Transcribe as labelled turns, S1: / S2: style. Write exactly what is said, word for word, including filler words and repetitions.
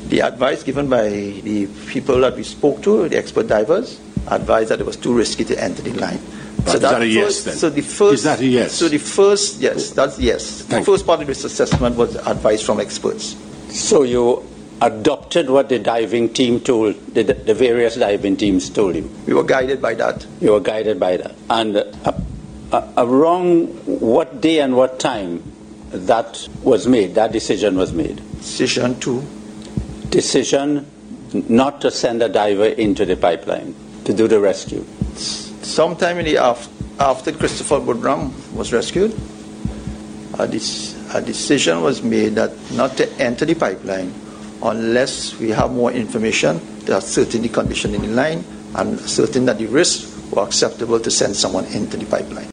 S1: The advice given by the people that we spoke to, the expert divers, advised that it was too risky to enter the line.
S2: Right,
S1: so
S2: is that a yes,
S1: first,
S2: then?
S1: So the first,
S2: is that a yes?
S1: So the first, yes, that's yes.
S2: Thank
S1: the first part of this assessment was advice from experts.
S3: So you adopted what the diving team told, the, the various diving teams told you?
S1: We were guided by that.
S3: You were guided by that. And uh, uh, around what day and what time that was made, that decision was made?
S1: Decision two.
S3: Decision not to send a diver into the pipeline to do the rescue.
S1: Sometime in the after, after Christopher Woodrum was rescued, a, de- a decision was made that not to enter the pipeline unless we have more information to ascertain the condition in the line and ascertain that the risks were acceptable to send someone into the pipeline.